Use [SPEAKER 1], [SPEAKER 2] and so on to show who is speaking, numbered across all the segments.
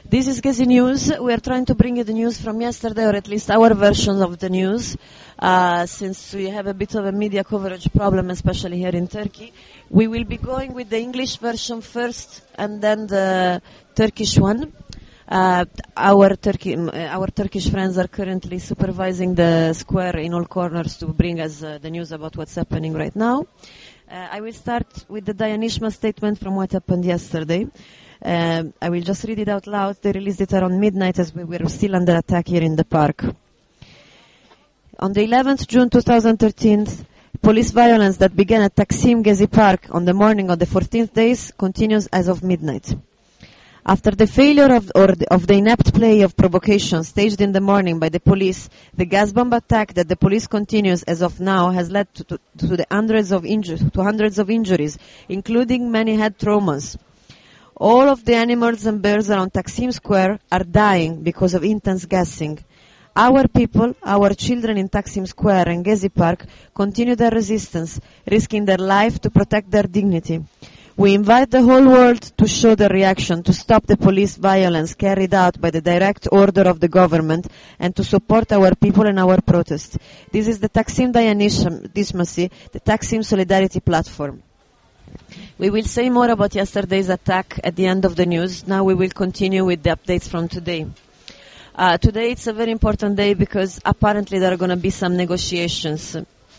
[SPEAKER 1] This is Gezi News. We are trying to bring you the news from yesterday, or at least our version of the news, since we have a bit of a media coverage problem, especially here in Turkey. We will be going with the English version first, and then the Turkish one. Our Turkish friends are currently supervising the square in all corners to bring us the news about what's happening right now. I will start with the Dayanishma statement from what happened yesterday. I will just read it out loud. They released it around midnight as we were still under attack here in the park. On the 11th June 2013, police violence that began at Taksim Gezi Park on the morning of the 14th day continues as of midnight. After the failure of the inept play of provocation staged in the morning by the police, the gas bomb attack that the police continues as of now has led to hundreds of injuries, including many head traumas. All of the animals and birds around Taksim Square are dying because of intense gassing. Our people, our children in Taksim Square and Gezi Park continue their resistance, risking their life to protect their dignity. We invite the whole world to show their reaction, to stop the police violence carried out by the direct order of the government, and to support our people and our protest. This is the Taksim Dayanishma, the Taksim Solidarity Platform. We will say more about yesterday's attack at the end of the news. Now we will continue with the updates from today. Today it's a very important day because apparently there are going to be some negotiations.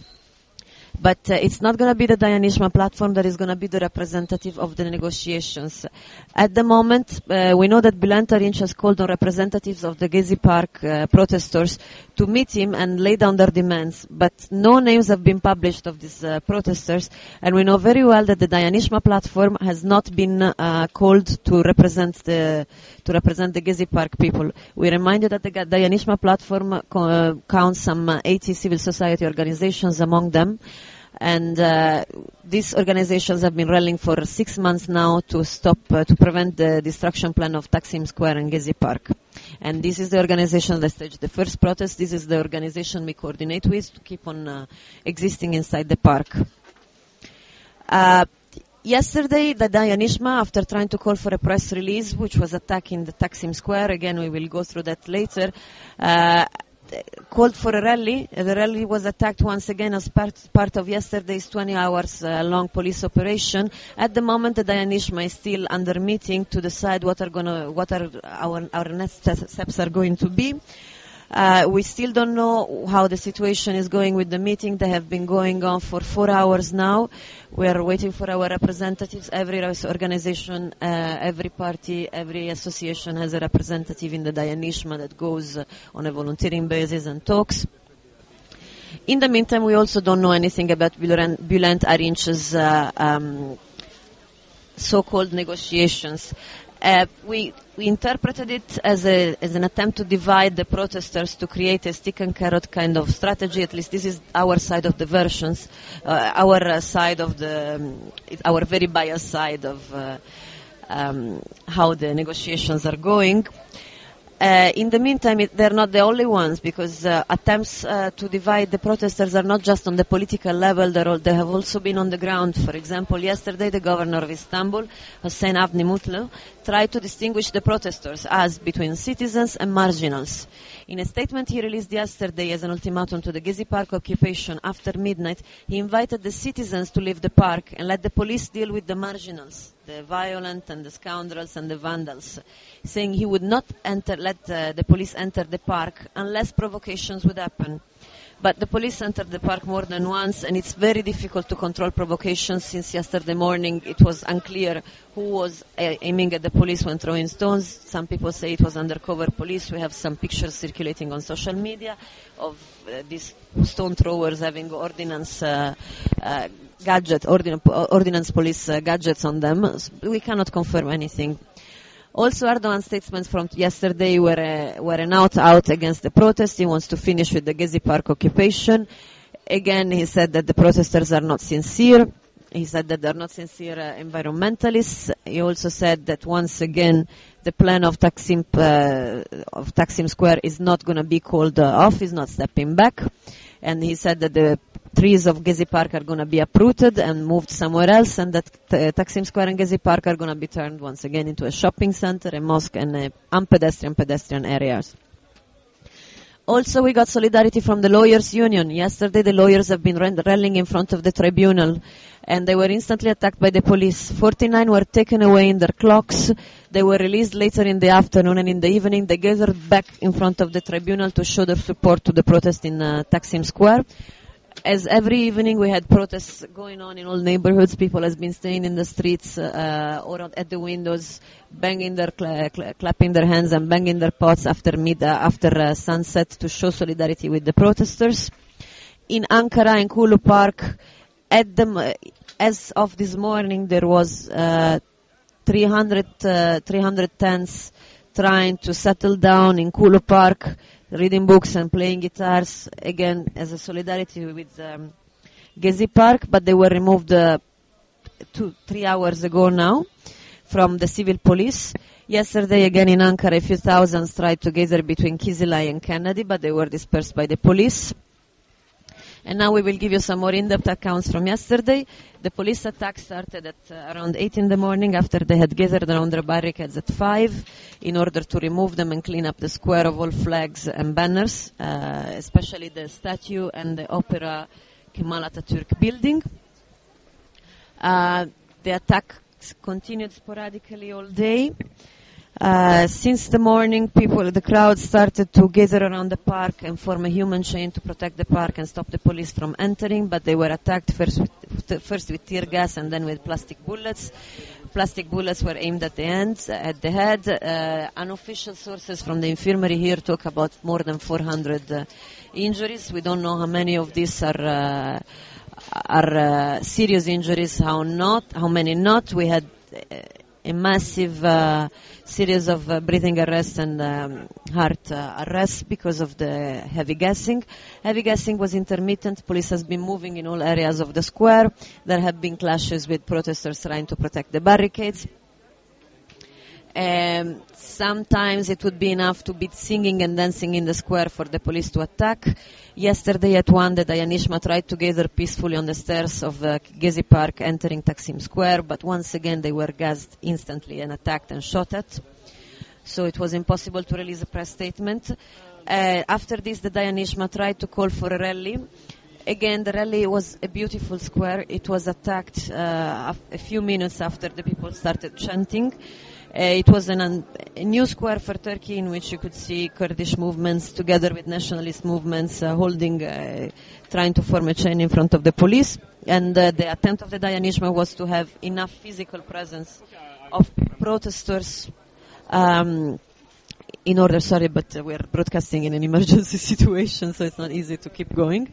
[SPEAKER 1] But it's not going to be the Dayanishma platform that is going to be the representative of the negotiations. At the moment, we know that Bülent Arınç has called on representatives of the Gezi Park protesters to meet him and lay down their demands. But no names have been published of these protesters, and we know very well that the Dayanishma platform has not been called to represent the Gezi Park people. We remind you that the Dayanishma platform counts some 80 civil society organizations among them. And these organizations have been rallying for 6 months now to prevent the destruction plan of Taksim Square and Gezi Park. And this is the organization that staged the first protest. This is the organization we coordinate with to keep on existing inside the park. Yesterday, the Dayanishma, after trying to call for a press release, which was attacking the Taksim Square, again we will go through that later, called for a rally. The rally was attacked once again as part of yesterday's 20 hours long police operation. At the moment, the Dayanishma is still under meeting to decide what are our next steps are going to be. We still don't know how the situation is going with the meeting. They have been going on for 4 hours now. We are waiting for our representatives. Every organization, every party, every association has a representative in the Dayanishma that goes on a volunteering basis and talks. In the meantime, we also don't know anything about Bülent Arınç's so-called negotiations. We interpreted it as an attempt to divide the protesters to create a stick and carrot kind of strategy. At least this is our side of the versions, our very biased side of how the negotiations are going. In the meantime, they're not the only ones, because attempts to divide the protesters are not just on the political level, they have also been on the ground. For example, yesterday the governor of Istanbul, Hüseyin Avni Mutlu, tried to distinguish the protesters as between citizens and marginals. In a statement he released yesterday as an ultimatum to the Gezi Park occupation after midnight, he invited the citizens to leave the park and let the police deal with the marginals, the violent and the scoundrels and the vandals, saying he would not let the police enter the park unless provocations would happen. But the police entered the park more than once, and it's very difficult to control provocations. Since yesterday morning it was unclear who was aiming at the police when throwing stones. Some people say it was undercover police. We have some pictures circulating on social media of these stone throwers having ordnance police gadgets on them. We cannot confirm anything. Also, Erdogan's statements from yesterday were an out against the protest. He wants to finish with the Gezi Park occupation. Again, he said that the protesters are not sincere. He said that they're not sincere environmentalists. He also said that once again the plan of Taksim Square is not going to be called off, is not stepping back. And he said that the trees of Gezi Park are going to be uprooted and moved somewhere else, and that Taksim Square and Gezi Park are going to be turned once again into a shopping center, a mosque, and pedestrian areas. Also, we got solidarity from the lawyers' union. Yesterday, the lawyers have been rallying in front of the tribunal, and they were instantly attacked by the police. 49 were taken away in their clocks. They were released later in the afternoon, and in the evening, they gathered back in front of the tribunal to show their support to the protest in Taksim Square. As every evening we had protests going on in all neighborhoods, people has been staying in the streets or at the windows, banging their clapping their hands and banging their pots after sunset to show solidarity with the protesters. In Ankara, in Kulu Park, as of this morning, there was 300 tents trying to settle down in Kulu Park, reading books and playing guitars, again, as a solidarity with Gezi Park, but they were removed 3 hours ago now from the civil police. Yesterday, again in Ankara, a few thousands tried to gather between Kizilay and Kennedy, but they were dispersed by the police. And now we will give you some more in-depth accounts from yesterday. The police attack started at around 8 in the morning after they had gathered around their barricades at 5 in order to remove them and clean up the square of all flags and banners, especially the statue and the Opera Kemal Atatürk building. The attack continued sporadically all day. Since the morning, the crowd started to gather around the park and form a human chain to protect the park and stop the police from entering, but they were attacked first with tear gas and then with plastic bullets. Plastic bullets were aimed at the head. Unofficial sources from the infirmary here talk about more than 400 injuries. We don't know how many of these are serious injuries, how many not. We had a massive series of breathing arrests and heart arrests because of the heavy gassing. Heavy gassing was intermittent. Police has been moving in all areas of the square. There have been clashes with protesters trying to protect the barricades. Sometimes it would be enough to be singing and dancing in the square for the police to attack. Yesterday at 1, the Dayanishma tried to gather peacefully on the stairs of Gezi Park entering Taksim Square, but once again they were gassed instantly and attacked and shot at. So it was impossible to release a press statement. After this, the Dayanishma tried to call for a rally. Again, the rally was a beautiful square. It was attacked a few minutes after the people started chanting. It was a new square for Turkey in which you could see Kurdish movements together with nationalist movements trying to form a chain in front of the police. And the attempt of the Dayanishma was to have enough physical presence of protesters in order, but we're broadcasting in an emergency situation, so it's not easy to keep going.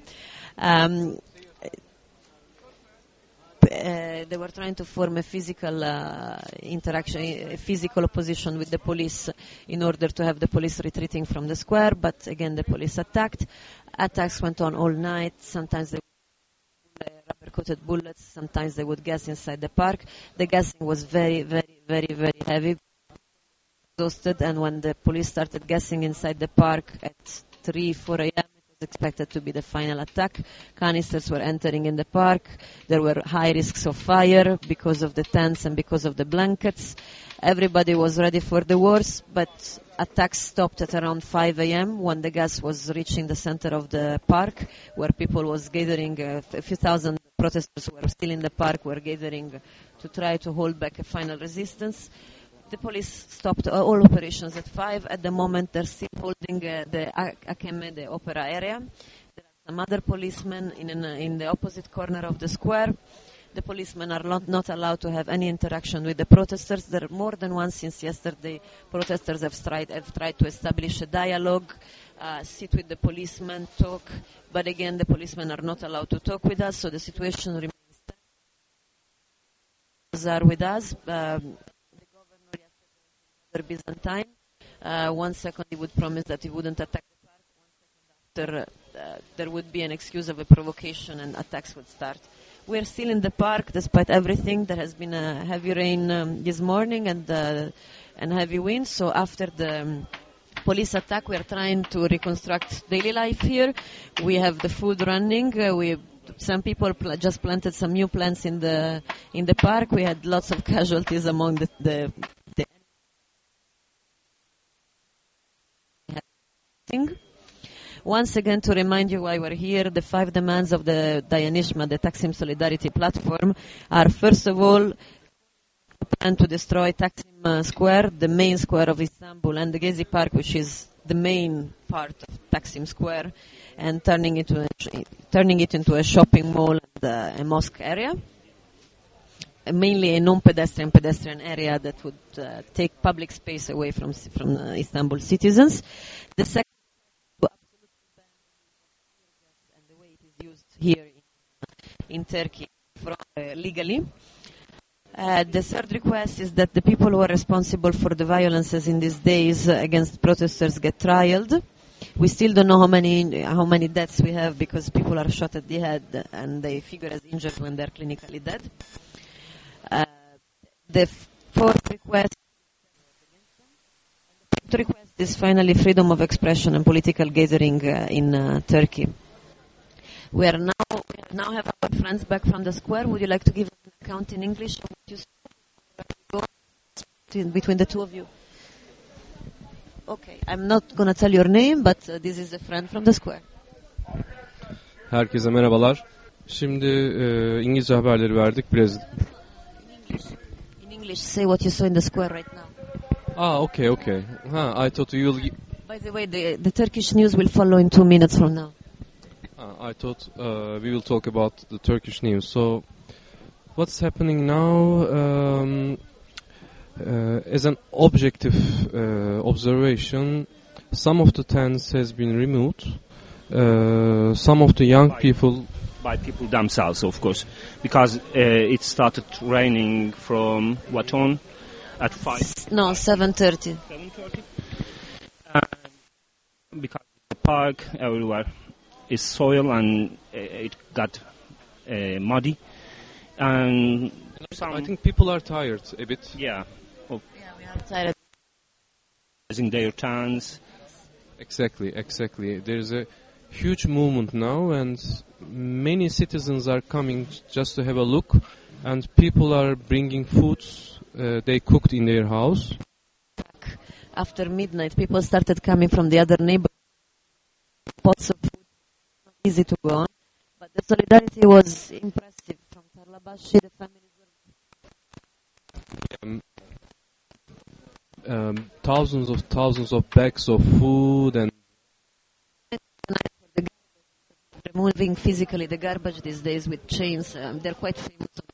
[SPEAKER 1] They were trying to form a physical interaction, a physical opposition with the police in order to have the police retreating from the square, but again the police attacked. Attacks went on all night. Sometimes they would rubber-coated bullets, sometimes they would gas inside the park. The gassing was very, very, very, very heavy, exhausted, and when the police started gassing inside the park at 3-4 a.m., expected to be the final attack. Canisters were entering in the park. There were high risks of fire because of the tents and because of the blankets. Everybody was ready for the worst, but attacks stopped at around 5 a.m. when the gas was reaching the center of the park, where people was gathering. A few thousand protesters were still in the park, were gathering to try to hold back a final resistance. The police stopped all operations at 5. At the moment, they're still holding the Akeme, the opera area. There are some other policemen in the opposite corner of the square. The policemen are not allowed to have any interaction with the protesters. There are more than once since yesterday, protesters have tried to establish a dialogue, sit with the policemen, talk. But again, the policemen are not allowed to talk with us, so the situation remains tense. Are with us. Byzantine. 1 second he would promise that he wouldn't attack the park. 1 second after there would be an excuse of a provocation and attacks would start. We're still in the park despite everything. There has been a heavy rain this morning and heavy wind. So after the police attack, we are trying to reconstruct daily life here. We have the food running. some people just planted some new plants in the park. We had lots of casualties among the Once again, to remind you why we're here, the 5 demands of the Dayanishma, the Taksim Solidarity Platform, are first of all, plan to destroy Taksim Square, the main square of Istanbul, and the Gezi Park, which is the main part of Taksim Square, and turning it into a shopping mall and a mosque area. Mainly a non-pedestrian area that would take public space away from Istanbul citizens. The second, and the way it is used here in Turkey legally. The third request is that the people who are responsible for the violences in these days against protesters get trialed. We still don't know how many deaths we have because people are shot at the head and they figure as injured when they're clinically dead. The fourth request is finally freedom of expression and political gathering in Turkey. We now have our friends back from the square. Would you like to give an account in English of what you saw between the two of you? Okay, I'm not going to tell your name, but this is a friend from the square.
[SPEAKER 2] Herkese merhabalar. Şimdi İngilizce haberleri verdik biraz.
[SPEAKER 1] In English, say what you saw in the square right now.
[SPEAKER 2] Okay. I thought you will...
[SPEAKER 1] By the way, the Turkish news will follow in 2 minutes from now.
[SPEAKER 2] I thought we will talk about the Turkish news. So, what's happening now? As an objective observation, some of the tents has been removed. Some of the young people...
[SPEAKER 3] By people themselves, of course, because it started raining from what on? At 5?
[SPEAKER 1] No, 7:30.
[SPEAKER 3] 7:30? Because the park everywhere is soil and it got muddy. And
[SPEAKER 2] I think people are tired a bit.
[SPEAKER 3] Yeah.
[SPEAKER 1] Yeah, we are tired.
[SPEAKER 3] Using their tents.
[SPEAKER 2] Exactly. There's a huge movement now, and many citizens are coming just to have a look, and people are bringing foods they cooked in their house.
[SPEAKER 1] After midnight, people started coming from the other neighborhoods. Pots of food, not easy to go on, but the solidarity was impressive. From Tarlabashi, the families were
[SPEAKER 2] Thousands of bags of food and
[SPEAKER 1] removing physically the garbage these days with chains. They're quite famous